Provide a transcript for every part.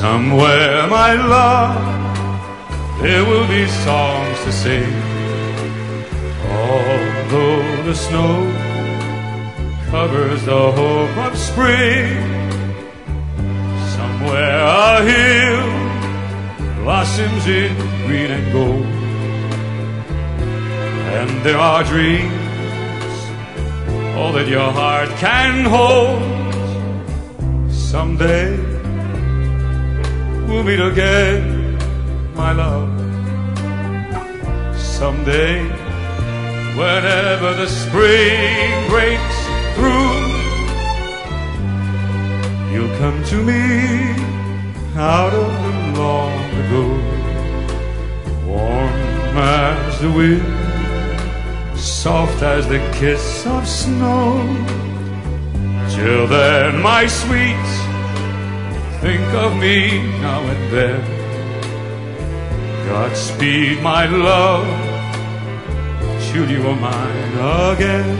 Somewhere, my love, there will be songs to sing. Although the snow covers the hope of spring, somewhere a hill blossoms in green and gold, and there are dreams, all that your heart can hold. Someday we'll meet again, my love. Someday, whenever the spring breaks through, you'll come to me out of the long ago, warm as the wind, soft as the kiss of snow. Till then, my sweet, think of me now and then. Godspeed, my love, till you are mine again.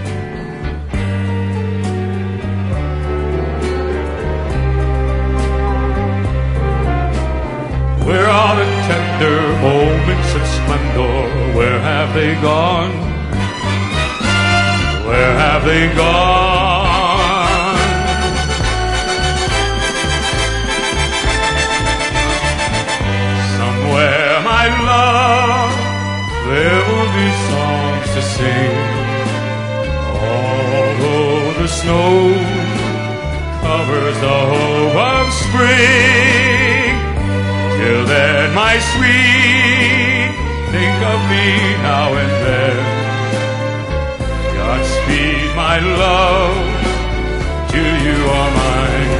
Where are the tender moments of splendor? Where have they gone? Where have they gone? Somewhere, my love, there will be songs to sing. Although the snow covers the hope of spring, till then, my sweet, think of me now and then. Godspeed, my love, till you are mine